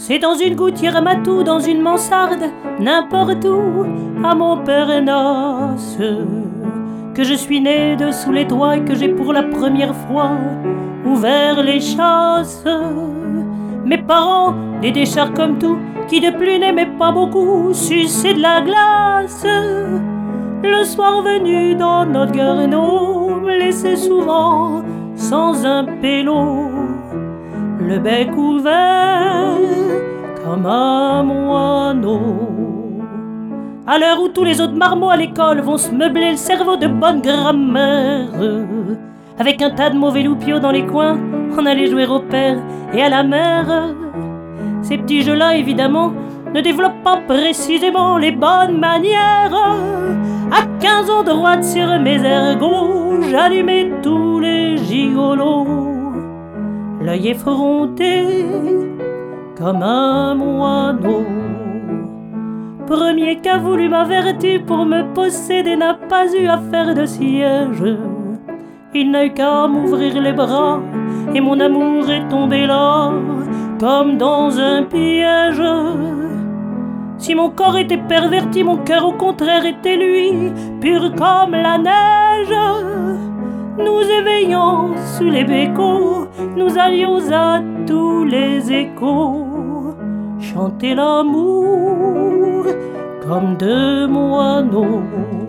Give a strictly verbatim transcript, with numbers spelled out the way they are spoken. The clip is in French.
C'est dans une gouttière à Matou, dans une mansarde, n'importe où, à Montparnasse, que je suis né dessous les toits et que j'ai pour la première fois ouvert les chasses. Mes parents, des déchards comme tout, qui de plus n'aimaient pas beaucoup sucer de la glace, le soir venu dans notre garneau, me laissaient souvent sans un pélo, le bec ouvert comme un moineau. À l'heure où tous les autres marmots à l'école vont se meubler le cerveau de bonne grammaire, avec un tas de mauvais loupiaux dans les coins, on allait jouer au père et à la mère. Ces petits jeux-là, évidemment, ne développent pas précisément les bonnes manières. À quinze ans, droite sur mes ergots, j'allumais tous les gigolos, l'œil effronté comme un moineau. Premier qu'a voulu ma vertu pour me posséder n'a pas eu affaire de siège. Il n'a eu qu'à m'ouvrir les bras et mon amour est tombé là comme dans un piège. Si mon corps était perverti, mon cœur au contraire était lui, pur comme la neige. Nous éveillant sous les bécots, nous allions à tous les échos chanter l'amour comme deux moineaux.